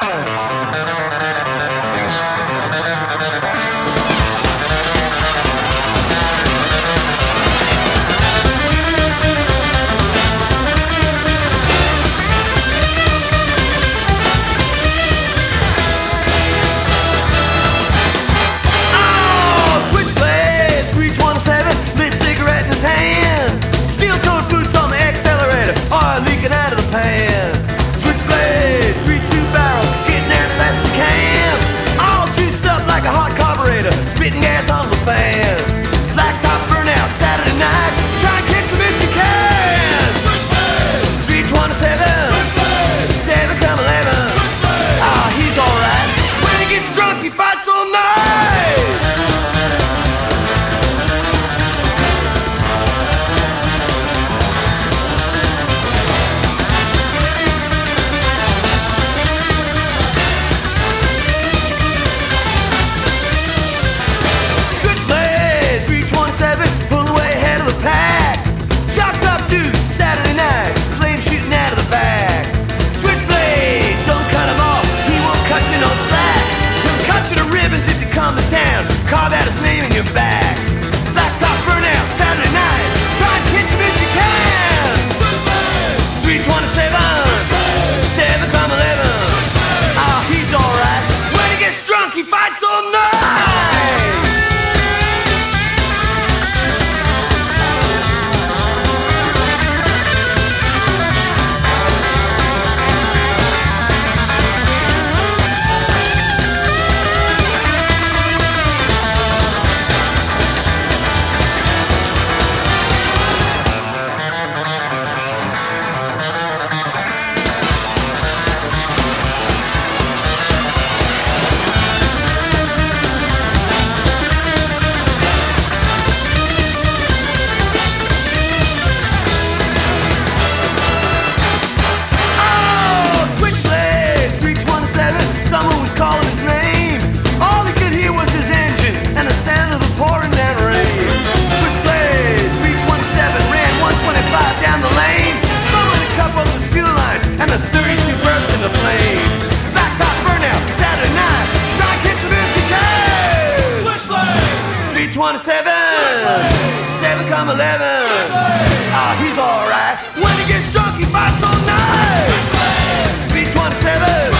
Spitting gas on the fan. Blacktop burnout Saturday night. Try and catch him if you can. 327 7 come 11. Ah, he's alright. When he gets drunk he fights all night. If you come to town, carve out his name in your back. Blacktop burnout Saturday night. Try and catch him if you can. 327 7 come 11. Ah, he's alright. When he gets drunk he fights all night. And the 32 burst into flames. Blacktop burnout Saturday night. Try and catch him if you can. Switchblade 327 7 come 11. Ah, he's alright. When he gets drunk he fights all night. 327